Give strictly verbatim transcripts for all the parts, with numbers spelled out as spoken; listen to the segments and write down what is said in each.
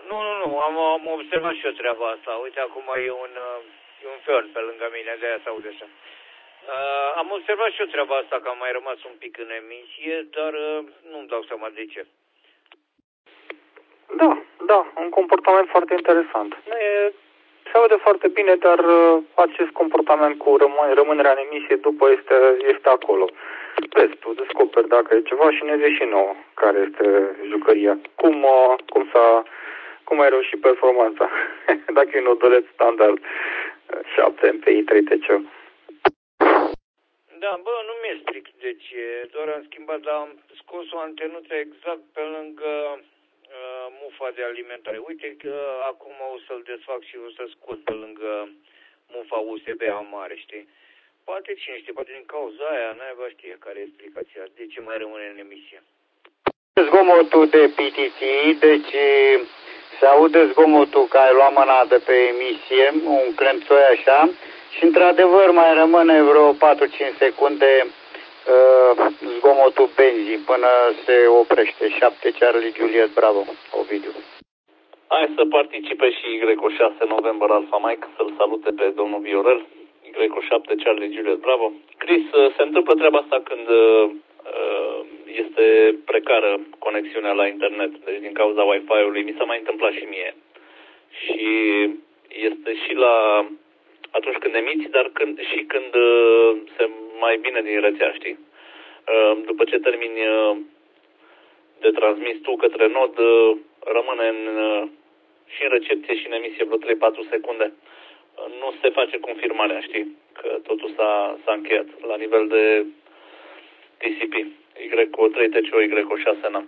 Nu, nu, nu, am, am observat și eu treaba asta. Uite, acum e un, e un fiorn pe lângă mine, de-aia se aude așa. Uh, am observat și eu treaba asta, că am mai rămas un pic în emisie, dar uh, nu-mi dau seama de ce. Da, da, un comportament foarte interesant. Nu e, se aude foarte bine, dar uh, acest comportament cu rămân, rămânerea în emisie după este, este acolo. Vezi, tu descoperi dacă e ceva și ne zici și nouă care este jucăria. Cum, uh, cum s-a, cum ai reușit performanța? Dacă e un odoleț standard șapte M P I trei T C. Da, bă, nu mi-e strict de ce, doar am schimbat, dar am scos o antenuță exact pe lângă uh, mufa de alimentare. Uite că acum o să-l desfac și o să scot pe lângă mufa U S B a mare, știi? Poate cine știe, poate din cauza aia, n-ai știe care e explicația, de ce mai rămâne în emisie. Zgomotul de P T T, deci se aude zgomotul că ai luat mâna de pe emisie, un clemțoi așa, și într-adevăr mai rămâne vreo patru-cinci secunde uh, zgomotul benzii până se oprește. șapte Charlie Juliet, bravo, Ovidiu. Hai să participe și Y șase November Alpha Mike, să-l salute pe domnul Viorel. Y șapte Charlie Juliet, bravo. Chris, se întâmplă treaba asta când uh, este precară conexiunea la internet, deci din cauza Wi-Fi-ului. Mi s-a mai întâmplat și mie. Și este și la atunci când emiți, dar când, și când uh, se mai bine din rețea, știi? Uh, după ce termini uh, de transmis tu către nod, uh, rămâne în, uh, și în recepție și în emisie vreo trei-patru secunde. Uh, nu se face confirmarea, știi? Că totul s-a, s-a încheiat la nivel de T C P. Y trei T C O, Y șase N.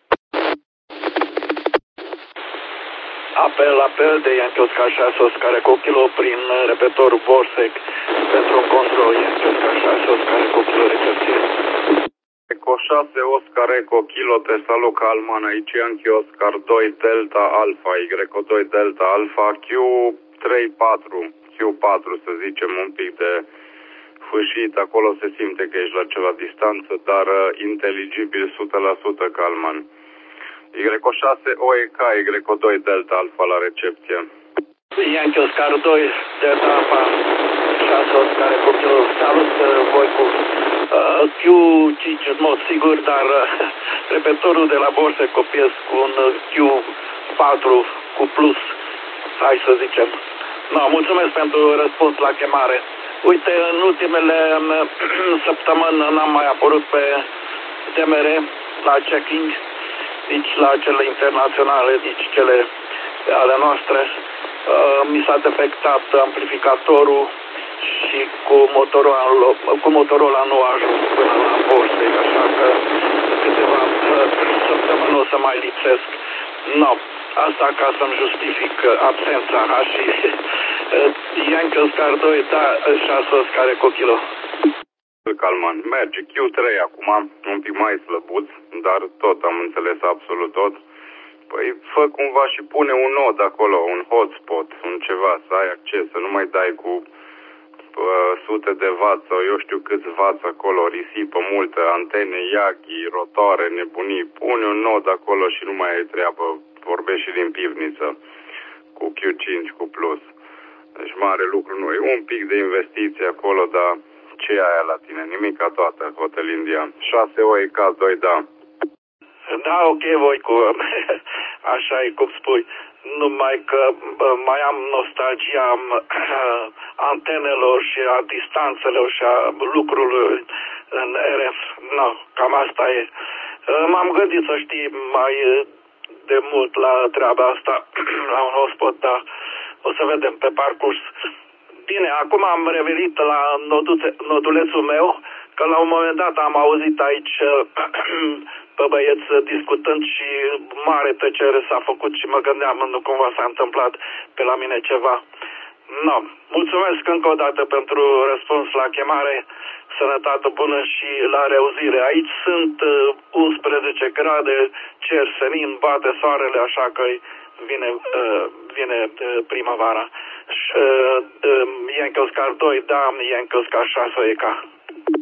Apel, apel de Iancioțca șase Oscar Eco Kilo prin repetor Borsec pentru control Iancioțca șase Oscar Eco Kilo recepție. Eco șase Oscar Eco Kilo, te salut Calman, aici Yankee Oscar doi Delta Alpha, Y doi Delta Alpha, Q trei patru, Q patru să zicem, un pic de fâșit, acolo se simte că ești la ceva distanță, dar uh, inteligibil o sută la sută Calman. Y șase O E K, Y doi Delta Alpha la recepție. Yankee Oscar doi Delta Alpha, șase Oscar Eco Kilo, salut uh, voi cu uh, Q cinci în mod sigur, dar uh, repetorul de la Borse copiez cu un uh, Q patru cu plus, hai să zicem. No, mulțumesc pentru răspuns la chemare. Uite, în ultimele săptămâni n-am mai apărut pe D M R la checking, nici la cele internaționale, nici cele ale noastre. Uh, mi s-a defectat amplificatorul și cu Motorola, cu Motorola nu a ajuns până la Borse, așa că câteva uh, săptămâni o să mai lipsesc. No, asta ca să-mi justific absența și Yankee Oscar doi, da, șase Oscar Eco Kilo. Calman, merge Q trei acum, un pic mai slăbuț, dar tot am înțeles absolut tot. Păi fă cumva și pune un nod acolo, un hotspot, un ceva, să ai acces, să nu mai dai cu uh, sute de watt sau eu știu câți watt acolo, risipă multă, antene, Yagi, rotoare, nebunii, pune un nod acolo și nu mai ai treabă, vorbești și din pivniță cu Q cinci, cu plus. Deci mare lucru nu e, un pic de investiție acolo, dar ce e aia la tine? Nimica toată, Hotel India. șase O E K doi, da. Da, ok, voi cu așa e cum spui. Numai că mai am nostalgia antenelor și a distanțelor și a lucrurilor în R F. No, cam asta e. M-am gândit, să știi, mai de mult la treaba asta, la un hotspot, dar o să vedem pe parcurs. Bine, acum am revenit la noduțe, nodulețul meu, că la un moment dat am auzit aici pe băieți discutând și mare tăcere s-a făcut și mă gândeam, nu cumva s-a întâmplat pe la mine ceva. No, mulțumesc încă o dată pentru răspuns la chemare, sănătate bună și la reauzire. Aici sunt unsprezece grade, cer senin, bate soarele, așa că vine, vine primăvara. Yankee Oscar doi, da, Yankee Oscar șase E K.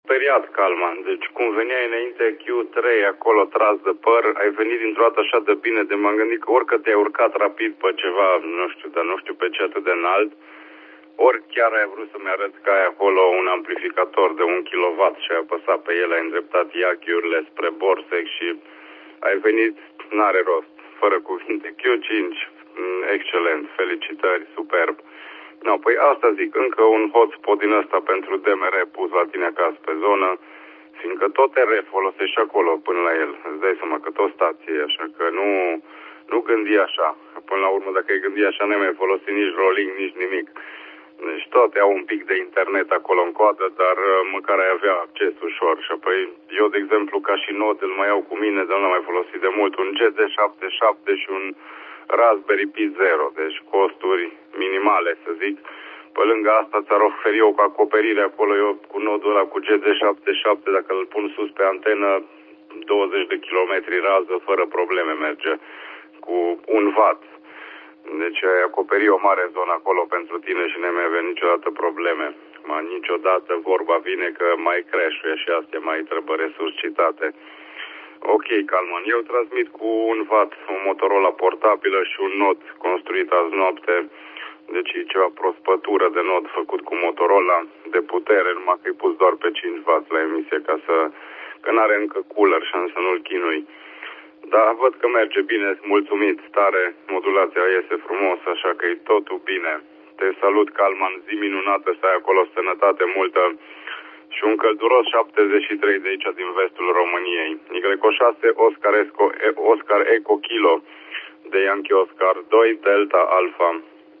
Speriat, Calman. Deci cum veneai înainte Q trei acolo tras de păr, ai venit dintr-o dată așa de bine de m-am gândit că orică te-ai urcat rapid pe ceva, nu știu, dar nu știu pe ce atât de înalt, ori chiar ai vrut să-mi arăt că ai acolo un amplificator de un kilowatt și ai apăsat pe el, ai îndreptat iachiurile spre Borsec și ai venit, n-are rost, fără cuvinte. Q cinci, excelent, felicitări, superb. No, păi asta zic, încă un hotspot din ăsta pentru D M R pus la tine acasă pe zonă, fiindcă tot R F folosești acolo până la el. Îți dai seama că tot stație, așa că nu, nu gândi așa. Până la urmă, dacă ai gândi așa, nu mai folosi nici rolling, nici nimic. Deci tot au un pic de internet acolo în coadă, dar măcar ai avea acces ușor. Și apoi, eu, de exemplu, ca și nod, îl mai iau cu mine, dar nu l-am mai folosit de mult, un G D șaptezeci și șapte și un Raspberry Pi zero, deci costuri minimale, să zic. Pe lângă asta ți-ar oferi eu cu acoperire acolo, eu cu nodul ăla cu G D șaptezeci și șapte, dacă îl pun sus pe antenă, douăzeci de kilometri rază, fără probleme merge, cu un watt. Deci ai acoperi o mare zonă acolo pentru tine și nu mai avea niciodată probleme. Ma niciodată vorba vine că mai crash-uie și astea mai trebuie resuscitate. Ok, Calman, eu transmit cu un watt, o Motorola portabilă și un nod construit azi noapte. Deci e ceva prospătură de nod făcut cu Motorola de putere, numai că e pus doar pe cinci watt la emisie, ca să, că n-are încă cooler și să nu-l chinui. Dar văd că merge bine, mulțumit, tare, modulația iese frumos, așa că e totul bine. Te salut, Calman, zi minunată, să ai acolo sănătate multă și un călduros șaptezeci și trei de aici din vestul României. Y șase, Oscar, Esco, Oscar Eco Kilo, de Yankee Oscar doi, Delta Alpha.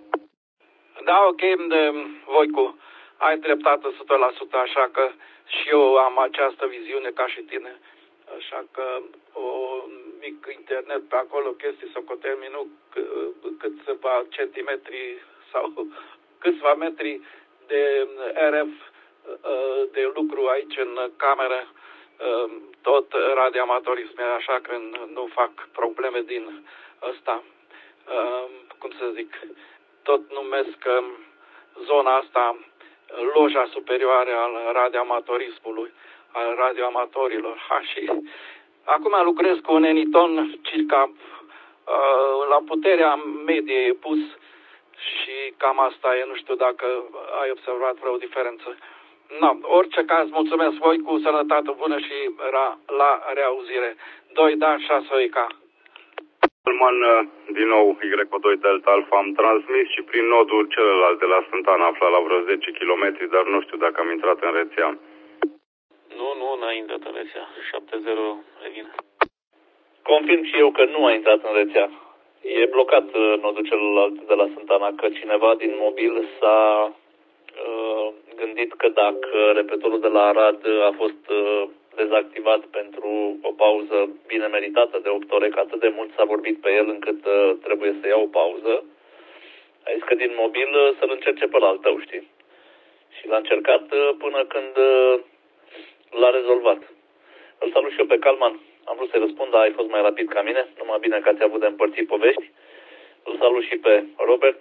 Da, ok, Voicu, ai dreptate o sută la sută, așa că și eu am această viziune ca și tine. Așa că o mic internet pe acolo, chestii să cotermi, nu câțiva centimetri sau câțiva metri de R F de lucru aici în cameră, tot radioamatorism, așa că nu fac probleme din ăsta, cum să zic, tot numesc zona asta loja superioară al radioamatorismului, al radioamatorilor. Ha, și acum lucrez cu un Eniton circa uh, la puterea medie e pus și cam asta e, nu știu dacă ai observat vreo diferență. No, orice caz, mulțumesc voi, cu sănătate bună și ra, la reauzire. doi Dan șase Oica. Calman, din nou Y doi Delta Alpha, am transmis și prin nodul celălalt de la Sântana, aflat la vreo zece kilometri, dar nu știu dacă am intrat în rețea. Nu, nu, n-a intrat în rețea. șapte zero revine. Confirm și eu că nu a intrat în rețea. E blocat nodul celălalt de la Sântana, că cineva din mobil s-a uh, gândit că dacă repetorul de la Arad a fost uh, dezactivat pentru o pauză bine meritată de opt ore, că atât de mult s-a vorbit pe el încât uh, trebuie să iau o pauză, a zis că din mobil uh, să-l încerce pe al tău, știi? Și l-a încercat uh, până când uh, l-a rezolvat. Îl salut și eu pe Calman. Am vrut să-i răspund, dar ai fost mai rapid ca mine. Numai bine că ați avut de împărțit povești. Îl salut și pe Robert,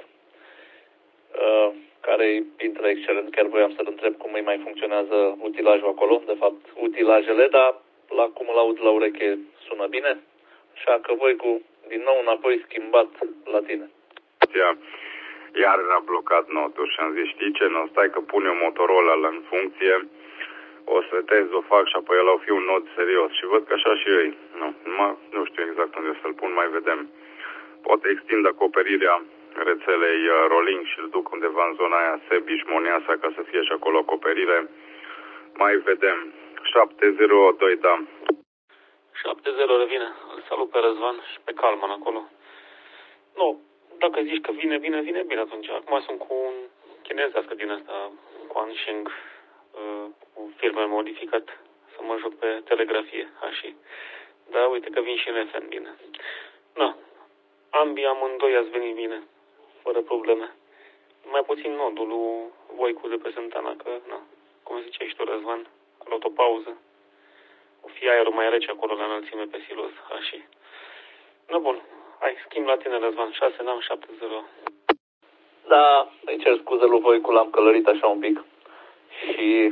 uh, care e printre excelent. Chiar voiam să-l întreb cum îi mai funcționează utilajul acolo. De fapt, utilajele, dar la cum îl aud la ureche sună bine. Așa că voi cu din nou înapoi schimbat la tine. Iar era blocat notul și am zis, știi ce, nu, stai că pune Motorola în funcție, o să test, o fac și apoi el o fi un nod serios. Și văd că așa și ei. Nu, numai, nu știu exact unde să-l pun, mai vedem. Poate extind acoperirea rețelei Rolling și îl duc undeva în zona aia Sebiș, Moneasa, ca să fie și acolo acoperire. Mai vedem. șapte zero doi, da. șapte zero revine. Îl salut pe Răzvan și pe Calman acolo. Nu, dacă zici că vine, vine, vine bine atunci. Acum sunt cu un chinezească din asta, cu Ansheng, cu firme modificat, să mă joc pe telegrafie, așa. Da, uite că vin și în F M bine. Na, ambii amândoi ați venit bine, fără probleme. Mai puțin nodul lui Voicu de pe Sântana, că, na, cum ziceai și tu, Răzvan, a luat o pauză. O fi aerul mai rece acolo la înălțime pe silos, așa. Na, bun, hai, schimb la tine, Răzvan, șase n-am, șapte zero. Da, îi cer scuze lui Voicu, l-am călărit așa un pic. Și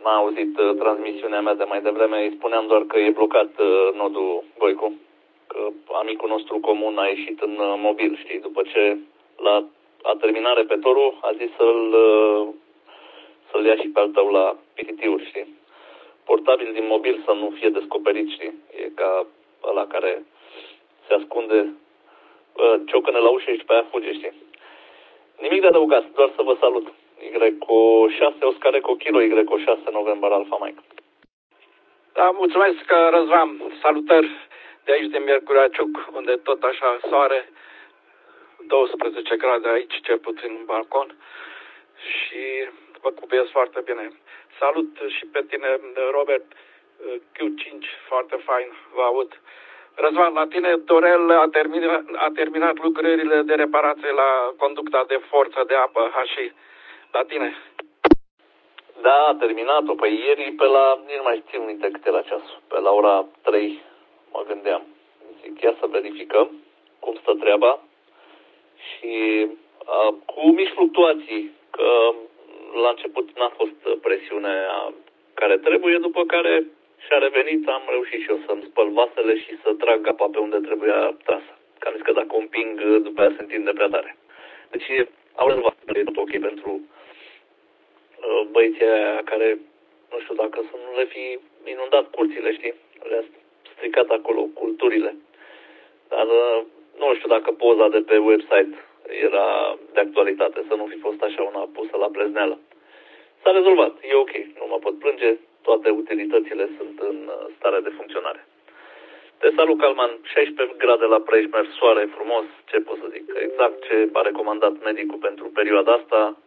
n-a auzit uh, transmisiunea mea de mai devreme, îi spuneam doar că e blocat uh, nodul Voicu. Că amicul nostru comun a ieșit în uh, mobil, știi, după ce la a terminat repetorul a zis să-l uh, să-l ia și pe al tău la P T T-uri, știi. Portabil din mobil să nu fie descoperit, știi. E ca ăla care se ascunde, uh, ciocăne la ușă și pe aia fuge, știi. Nimic de adăugat, doar să vă salut. Y șase Oscar Eco Kilo, Y șase November Alpha Mike. Da, mulțumesc, Răzvan. Salutări de aici, din Miercurea Ciuc, unde tot așa soare, douăsprezece grade aici, cel puțin în balcon, și vă cupiesc foarte bine. Salut și pe tine, Robert, Q cinci, foarte fain, vă aud. Răzvan, la tine Dorel a terminat, a terminat lucrările de reparație la conducta de forță de apă, H I. La tine? Da, a terminat-o. Păi ieri pe la, nu mai știu minte câte la ceasul, pe la ora trei mă gândeam. Zic, ia să verificăm cum stă treaba și a, cu mici fluctuații, că la început n-a fost presiunea care trebuie, după care și-a revenit, am reușit și eu să-mi spăl vasele și să trag apa pe unde trebuia trasă. Că am zis că dacă o împing, după aia se întinde prea tare. Deci au rezolvat, e tot ok pentru uh, băieții aia care, nu știu dacă să nu le fi inundat curțile, știi? Le-a stricat acolo culturile. Dar uh, nu știu dacă poza de pe website era de actualitate, să nu fi fost așa una pusă la plezneală. S-a rezolvat, e ok, nu mă pot plânge, toate utilitățile sunt în stare de funcționare. Te salut, Calman, șaisprezece grade la Prejmer, soare frumos, ce pot să zic, exact ce a recomandat medicul pentru perioada asta.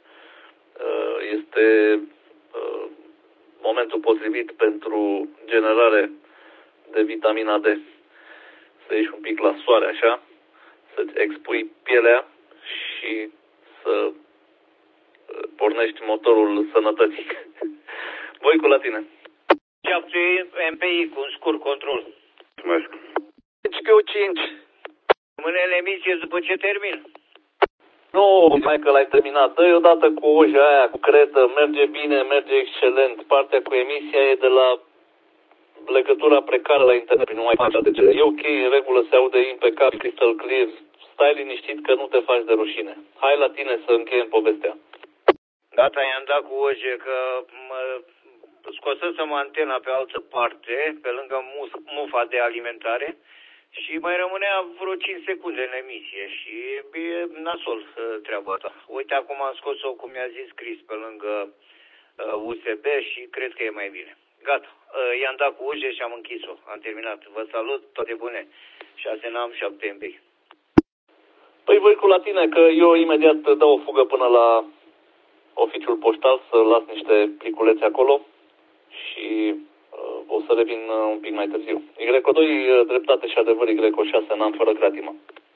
Este momentul potrivit pentru generare de vitamina D. Să ieși un pic la soare așa, să-ți expui pielea și să pornești motorul sănătății. Voicu, la tine. șapte M P I cu un scurt control. Mulțumesc. Q cinci. Rămâne în emisie după ce termin. Nu, mai că l-ai terminat. Dă-i odată cu oja aia, cu cretă, merge bine, merge excelent. Partea cu emisia e de la legătura precară la internet, nu mai faci de cele. E ok, în regulă, se aude impecabil, crystal clear. Stai liniștit că nu te faci de rușine. Hai la tine să încheiem povestea. Gata, i-am dat cu oje că mă scosesem antena pe altă parte, pe lângă mufa de alimentare, și mai rămânea vreo cinci secunde în emisie și e nasol treaba asta. Uite, acum am scos-o, cum mi-a zis Chris, pe lângă U S B și cred că e mai bine. Gata, i-am dat cu ușe și am închis-o. Am terminat. Vă salut, toate bune. șase N A M, șapte M P. Păi voi cu la tine, că eu imediat dau o fugă până la oficiul poștal să las niște pliculețe acolo și uh, o să revin uh, un pic mai târziu. Y doi, uh, dreptate și adevăr, Y șase, n-am fără creatimă.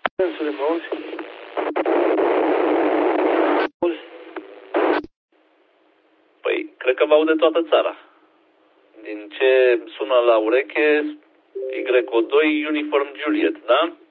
Păi, cred că vă aude toată țara. Din ce sună la ureche, Y doi, Uniform Juliet, da?